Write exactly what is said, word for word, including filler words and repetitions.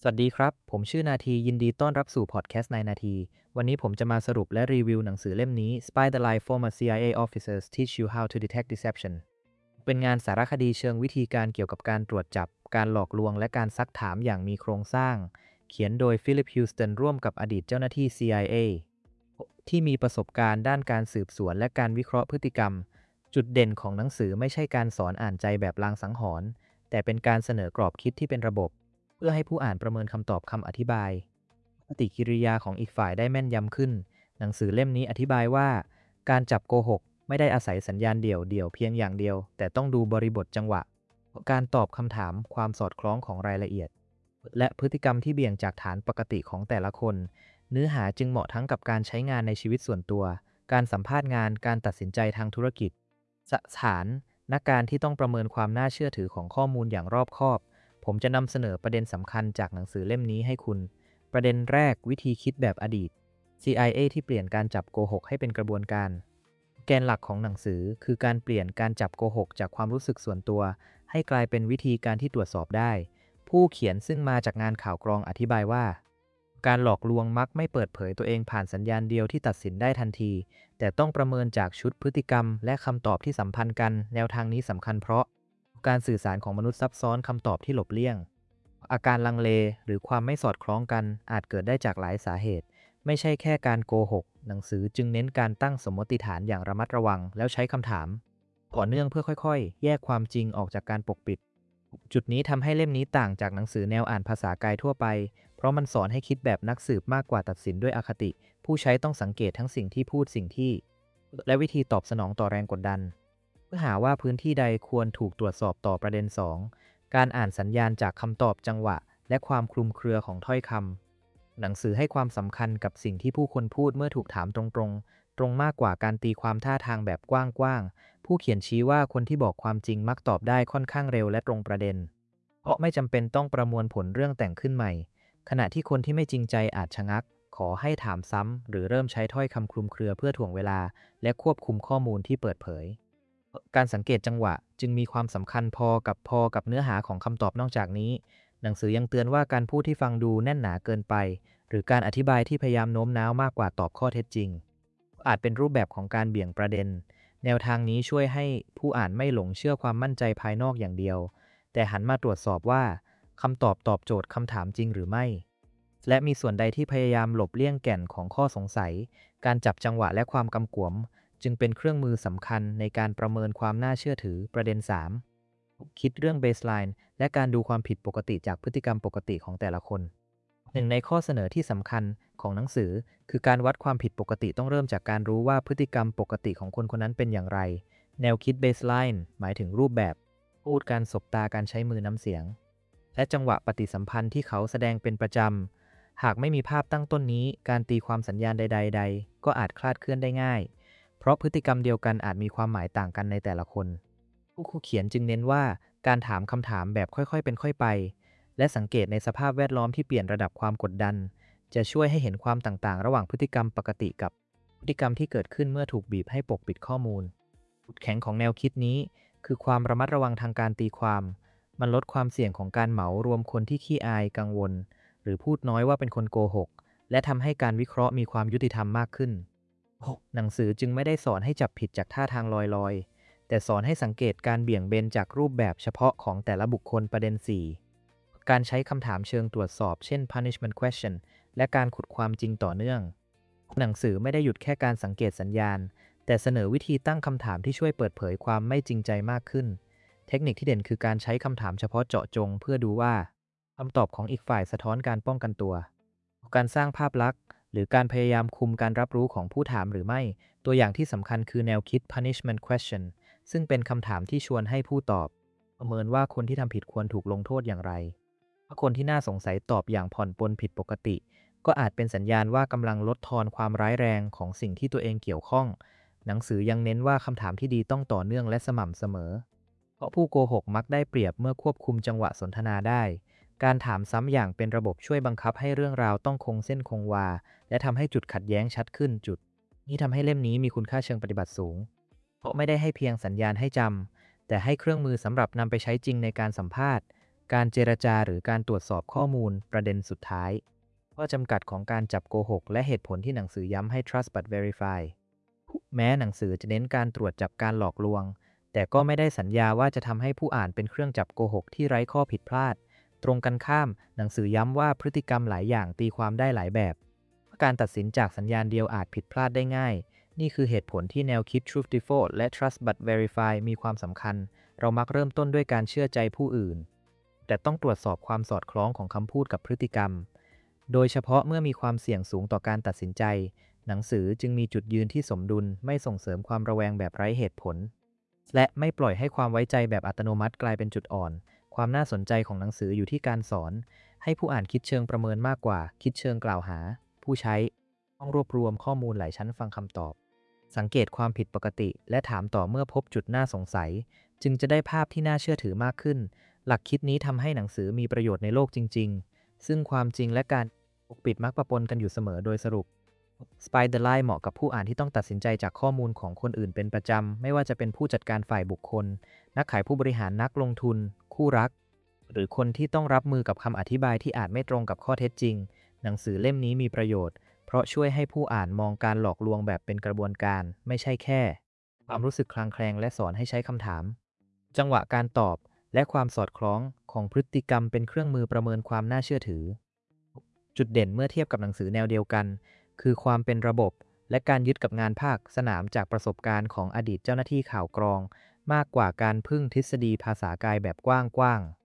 สวัสดีครับ ผมชื่อนาทียินดีต้อนรับสู่พอดแคสต์ในนาที วันนี้ผมจะมาสรุปและรีวิวหนังสือเล่มนี้ Spy the Lie Former ซี ไอ เอ Officers Teach You How to Detect Deception เป็นงานสารคดีเชิงวิธีการเกี่ยวกับการตรวจจับ การหลอกลวงและการซักถามอย่างมีโครงสร้าง เขียนโดยฟิลิปฮิวสตันร่วมกับอดีตเจ้าหน้าที่ ซี ไอ เอ ที่มีประสบการณ์ด้านการสืบสวนและการวิเคราะห์พฤติกรรม จุดเด่นของหนังสือไม่ใช่การสอนอ่านใจแบบลางสังหรณ์แต่เป็นการเสนอกรอบคิดที่เป็นระบบ เพื่อให้ผู้อ่านประเมินคำตอบคำอธิบายปฏิกิริยาของอีกฝ่ายได้แม่นยำขึ้น หนังสือเล่มนี้อธิบายว่าการจับโกหกไม่ได้อาศัยสัญญาณเดี่ยวเดี่ยวเพียงอย่างเดียว แต่ต้องดูบริบทจังหวะ การตอบคำถามความสอดคล้องของรายละเอียด และพฤติกรรมที่เบี่ยงจากฐานปกติของแต่ละคน เนื้อหาจึงเหมาะทั้งกับการใช้งานในชีวิตส่วนตัว การสัมภาษณ์งาน การตัดสินใจทางธุรกิจ สถานนักการที่ต้องประเมินความน่าเชื่อถือของข้อมูลอย่างรอบคอบ ผมจะนำเสนอประเด็นสำคัญจากหนังสือเล่มนี้ให้คุณ ประเด็นแรกวิธีคิดแบบอดีต ซี ไอ เอ ที่เปลี่ยนการจับโกหกให้เป็นกระบวนการ แกนหลักของหนังสือคือการเปลี่ยนการจับโกหกจากความรู้สึกส่วนตัวให้กลายเป็นวิธีการที่ตรวจสอบได้ ผู้เขียนซึ่งมาจากงานข่าวกรองอธิบายว่า การหลอกลวงมักไม่เปิดเผยตัวเองผ่านสัญญาณเดียวที่ตัดสินได้ทันที แต่ต้องประเมินจากชุดพฤติกรรมและคำตอบที่สัมพันธ์กัน แนวทางนี้สำคัญเพราะ การสื่อสารของมนุษย์ซับซ้อนคำตอบที่หลบเลี่ยง อาการลังเลหรือความไม่สอดคล้องกันอาจเกิดได้จากหลายสาเหตุ ไม่ใช่แค่การโกหก หนังสือจึงเน้นการตั้งสมมติฐานอย่างระมัดระวังแล้วใช้คำถามต่อเนื่องเพื่อค่อยๆ แยกความจริงออกจากการปกปิด จุดนี้ทำให้เล่มนี้ต่างจากหนังสือแนวอ่านภาษากายทั่วไป เพราะมันสอนให้คิดแบบนักสืบมากกว่าตัดสินด้วยอคติ ผู้ใช้ต้องสังเกตทั้งสิ่งที่พูดสิ่งที่ และวิธีตอบสนองต่อแรงกดดัน เพื่อหาว่าพื้นที่ใดควรถูกตรวจสอบต่อประเด็น สอง การอ่านสัญญาณจากคำตอบจังหวะ และความคลุมเครือของถ้อยคำ หนังสือให้ความสำคัญกับสิ่งที่ผู้คนพูดเมื่อถูกถามตรงๆ ตรงมากกว่าการตีความท่าทางแบบกว้างๆ ผู้เขียนชี้ว่าคนที่บอกความจริงมักตอบได้ค่อนข้างเร็วและตรงประเด็น เพราะไม่จำเป็นต้องประมวลผลเรื่องแต่งขึ้นใหม่ ขณะที่คนที่ไม่จริงใจอาจชะงัก ขอให้ถามซ้ำหรือเริ่มใช้ถ้อยคำคลุมเครือเพื่อถ่วงเวลา และควบคุมข้อมูลที่เปิดเผย การสังเกตจังหวะจึงมีความสำคัญพอกับพอกับเนื้อหาของคำตอบนอกจากนี้ หนังสือยังเตือนว่าการพูดที่ฟังดูแน่นหนาเกินไป หรือการอธิบายที่พยายามโน้มน้าวมากกว่าตอบข้อเท็จจริง อาจเป็นรูปแบบของการเบี่ยงประเด็น แนวทางนี้ช่วยให้ผู้อ่านไม่หลงเชื่อความมั่นใจภายนอกอย่างเดียว แต่หันมาตรวจสอบว่าคำตอบตอบโจทย์คำถามจริงหรือไม่ และมีส่วนใดที่พยายามหลบเลี่ยงแก่นของข้อสงสัย การจับจังหวะและความกำกวม จึงเป็นเครื่องมือสำคัญในการประเมินความน่าเชื่อถือประเด็น สาม คิดเรื่อง baseline และการดูความผิดปกติจากพฤติกรรมปกติของแต่ละคน หนึ่งในข้อเสนอที่สำคัญของหนังสือคือการวัดความผิดปกติต้องเริ่มจากการรู้ว่าพฤติกรรมปกติของคนคนนั้นเป็นอย่างไร แนวคิด baseline หมายถึงรูปแบบ พูดการสบตาการใช้มือน้ำเสียง และจังหวะปฏิสัมพันธ์ที่เขาแสดงเป็นประจำ หากไม่มีภาพตั้งต้นนี้การตีความสัญญาณใดๆใดก็อาจคลาดเคลื่อนได้ง่าย เพราะพฤติกรรมเดียวกันอาจมีความหมายต่างกันในแต่ละคน ผู้เขียนจึงเน้นว่าการถามคำถามแบบค่อยๆเป็นค่อยไป และสังเกตในสภาพแวดล้อมที่เปลี่ยนระดับความกดดัน จะช่วยให้เห็นความต่างๆ ระหว่างพฤติกรรมปกติกับพฤติกรรมที่เกิดขึ้นเมื่อถูกบีบให้ปกปิดข้อมูลจุดแข็งของแนวคิดนี้คือความระมัดระวังทางการตีความ มันลดความเสี่ยงของการเหมารวมคนที่ขี้อายกังวล หรือพูดน้อยว่าเป็นคนโกหก และทำให้การวิเคราะห์มีความยุติธรรมมากขึ้น หนังสือจึงไม่ได้สอนให้จับผิดจากท่าทางลอยๆ แต่สอนให้สังเกตการเบี่ยงเบนจากรูปแบบเฉพาะของแต่ละบุคคลประเด็น สี่ การใช้คำถามเชิงตรวจสอบเช่น punishment question และการขุดความจริงต่อเนื่อง หนังสือไม่ได้หยุดแค่การสังเกตสัญญาณ แต่เสนอวิธีตั้งคำถามที่ช่วยเปิดเผยความไม่จริงใจมากขึ้น เทคนิคที่เด่นคือการใช้คำถามเฉพาะเจาะจงเพื่อดูว่าคำตอบของอีกฝ่ายสะท้อนการป้องกันตัว การสร้างภาพลักษณ์หรือการพยายามคุมการรับรู้ของผู้ถามหรือไม่ ตัวอย่างที่สำคัญคือแนวคิด punishment question ซึ่งเป็นคำถามที่ชวนให้ผู้ตอบประเมินว่าคนที่ทำผิดควรถูกลงโทษอย่างไร ถ้าคนที่น่าสงสัยตอบอย่างผ่อนปลนผิดปกติ ก็อาจเป็นสัญญาณว่ากำลังลดทอนความร้ายแรงของสิ่งที่ตัวเองเกี่ยวข้อง หนังสือยังเน้นว่าคำถามที่ดีต้องต่อเนื่องและสม่ำเสมอ เพราะผู้โกหกมักได้เปรียบเมื่อควบคุมจังหวะสนทนาได้ การถามซ้ำอย่างเป็นระบบช่วยบังคับให้เรื่องราวต้องคงเส้นคงวา และทำให้จุดขัดแย้งชัดขึ้นจุดนี้ทำให้เล่มนี้มีคุณค่าเชิงปฏิบัติสูง เพราะไม่ได้ให้เพียงสัญญาณให้จำแต่ให้เครื่องมือสำหรับนำไปใช้จริงในการสัมภาษณ์การเจรจาหรือการตรวจสอบข้อมูลประเด็นสุดท้ายข้อจำกัดของการจับโกหกและเหตุผลที่หนังสือย้ำให้ trust but verify แม้หนังสือจะเน้นการตรวจจับการหลอกลวงแต่ก็ไม่ได้สัญญาว่าจะทำให้ผู้อ่านเป็นเครื่องจับโกหกที่ไร้ข้อผิดพลาดตรงกันข้ามหนังสือย้ำว่าพฤติกรรมหลายอย่างตีความได้หลายแบบการตัดสินจากสัญญาณเดียวอาจผิดพลาดได้ง่ายนี่คือเหตุผลที่แนวคิด truth default และ trust but verify มีความสำคัญเรามักเริ่มต้นด้วยการเชื่อใจผู้อื่นแต่ต้องตรวจสอบความสอดคล้องของคำพูดกับพฤติกรรมโดยเฉพาะเมื่อมีความเสี่ยงสูงต่อการตัดสินใจหนังสือจึงมีจุดยืนที่สมดุลไม่ส่งเสริมความระแวงแบบไร้เหตุผลและไม่ปล่อยให้ความไว้ใจแบบอัตโนมัติกลายเป็นจุดอ่อนความน่าสนใจของหนังสืออยู่ที่การสอนให้ผู้อ่านคิดเชิงประเมินมากกว่าคิดเชิงกล่าวหาผู้ใช้ต้องรวบรวมข้อมูลหลายชั้นฟังคำตอบสังเกตความผิดปกติและถามต่อเมื่อพบจุดน่าสงสัยจึงจะได้ภาพที่น่าเชื่อถือมากขึ้นหลักคิดนี้ทำให้หนังสือมีประโยชน์ในโลกจริงๆซึ่งความจริงและการปกปิดมักปะปนกันอยู่เสมอโดยสรุป Spy the Lie เหมาะกับผู้อ่านที่ต้องตัดสินใจจากข้อมูลของคนอื่นเป็นประจำไม่ว่าจะเป็นผู้จัดการฝ่ายบุคคลนักขายผู้บริหารนักลงทุนคู่รักหรือคนที่ต้องรับมือกับคำอธิบายที่อาจไม่ตรงกับข้อเท็จจริงหนังสือเล่มนี้มีประโยชน์เพราะช่วยให้ผู้อ่านมองการหลอกลวงแบบเป็นกระบวนการไม่ใช่แค่ความรู้สึกคลางแคลงและสอนให้ใช้คำถามจังหวะการตอบและความสอดคล้องของพฤติกรรมเป็นเครื่องมือประเมินความน่าเชื่อถือจุดเด่นเมื่อเทียบกับหนังสือแนวเดียวกันคือความเป็นระบบและการยึดกับงานภาคสนามจากประสบการณ์ของอดีตเจ้าหน้าที่ข่าวกรองมากกว่าการพึ่งทฤษฎีภาษากายแบบกว้างๆ